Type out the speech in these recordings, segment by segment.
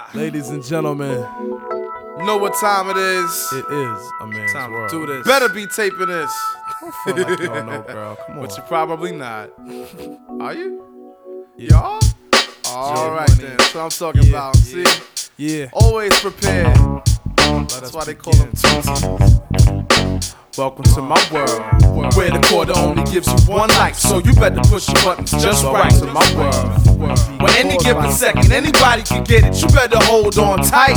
Ladies and gentlemen, know what time it is. it is a man's Time world. to do this. Better be taping this. I feel like y'all know, bro. Come on. But you're probably not. Are you? Yeah. Y'all? Alright money. then. That's what I'm talking Yeah, about. See? Yeah. Always prepared. That's why they call them TTs. Welcome to my world, where the quarter only gives you one life, so you better push your buttons just right. To my world, where any given second anybody can get it, you better hold on tight.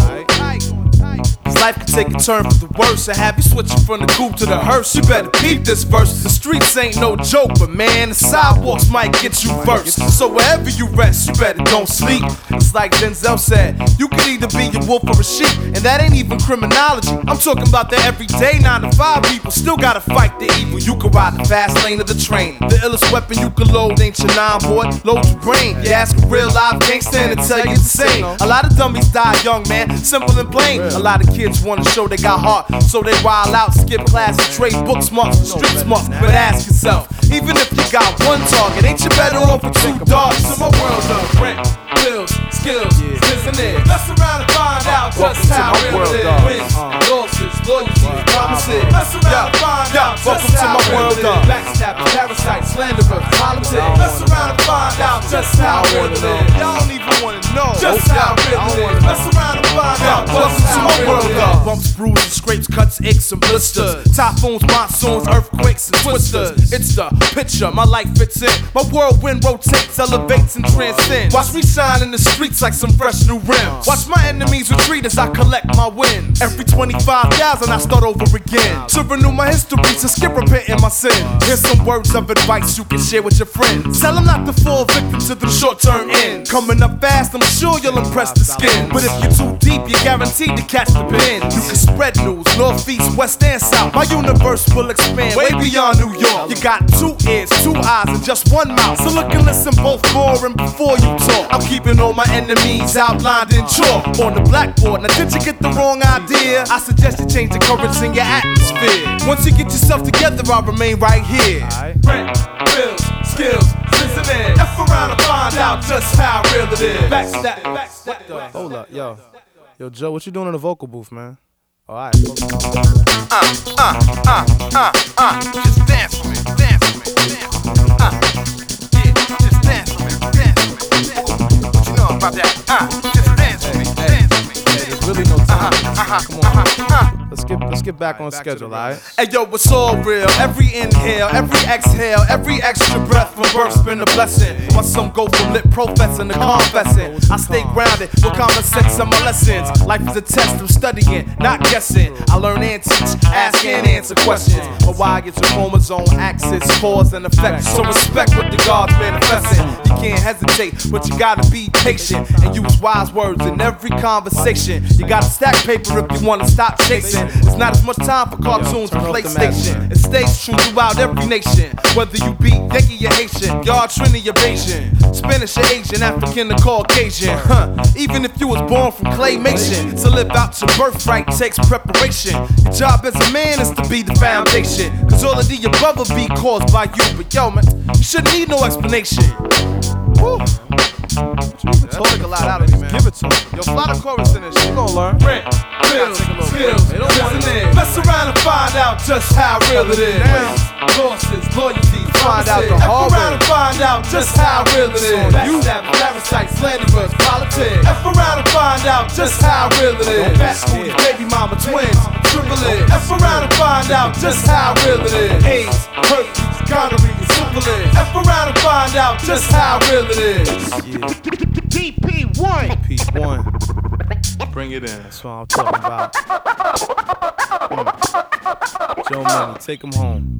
Cause life can take a turn for the worse, and have you switching from the coupe to the hearse. You better peep this verse. The streets ain't no joke, but man, the sidewalks might get you first. So wherever you rest, you better don't sleep. It's like Denzel said, you can either be a wolf or a sheep, and that ain't even criminology. I'm talking about the everyday 9 to 5 people still gotta fight the evil. You can ride the fast lane of the train. The illest weapon you can load ain't your 9-board, load your brain. You ask a real live gangster and tell you the same. A lot of dummies die young, man, simple and plain. A lot of kids wanna show they got heart, so they wild out, skip class and trade book smarts for street smarts. But ask yourself, even if you got one target, ain't you better off with 2 dogs? So my world of rent, bills, skills, isn't it? Mess around and find out just how real it is. Wins, losses, loyalty, promises. Mess around and find out just how real it is. Backstabbers, parasites, slanderers, politics. Mess around and find out just how real it is. Y'all don't even wanna know just how real it is. Mess around and find out just how real it is. Bumps, bruises, scrapes, cuts, aches, and blisters. Typhoons, monsoons, earthquakes, and twisters. It's the picture my life fits in. My whirlwind rotates, elevates, and transcends. Watch me shine in the streets like some fresh new rims. Watch my enemies retreat as I collect my wins. Every 25,000 I start over again. To renew my history, to skip repenting my sins. Here's some words of advice you can share with your friends. Tell them not to fall victim to them short-term ends. Coming up fast, I'm sure you'll impress the skin. But if you're too deep, you're guaranteed to catch the pin. You can spread news, north, east, west, and south. My universe will expand way beyond New York. You got 2 ears, 2 eyes, and just 1 mouth. So look and listen both more and before you talk. I'm keeping all my enemies outlined in chalk on the blackboard. Now did you get the wrong idea? I suggest you change the currents in your atmosphere. Once you get yourself together, I'll remain right here. Rent, bills, skills, isn't it? F around and find out just how real it is. Backstab. Hold up, yo. Yo, Joe, what you doing in the vocal booth, man? Alright. Just dance for me, dance for me, dance for me. Yeah, just dance for me, dance for me. What you know about that? Just dance for me, dance for me. Hey, there's really no time. Come on. Let's get back on schedule, alright? Hey yo, it's all real. Every inhale, every exhale, every extra breath from birth's been a blessing. While some go from lit professing to confessing, I stay grounded with common sense and my lessons. Life is a test, I'm studying, not guessing. I learn and teach, ask and answer questions. But why it's a chromosome axis, cause and effect. So respect what the God's manifesting. You can't hesitate, but you gotta be patient and use wise words in every conversation. You gotta stack paper if you wanna stop chasing. It's not as much time for cartoons and PlayStation. It stays true throughout every nation. Whether you be Yankee or Haitian, y'all Trini or Bayesian, Spanish or Asian, African or Caucasian. Even if you was born from claymation, to live out your birthright takes preparation. Your job as a man is to be the foundation. Cause all of the above will be caused by you. But yo, man, you shouldn't need no explanation. Woo. That took a lot out of me, man. Give it to him. Yo, fly the chorus in this shit. You gonna learn. Rent, bills, skills, isn't it? Mess around and find out just how real it is. Losses, loyalty, find out the hard way. F around and find out just how real it is. Backstabbers, parasites, slanderers, politics. F around and find out just how real it is. Backstabbers, baby mama, twins, triple it. F around and find out just how real it is. AIDS, herpes, gonorrhea, syphilis. F around and find out just how real it is. DP1. P1. Bring it in. That's what I'm talking about. Joe Money, take him home.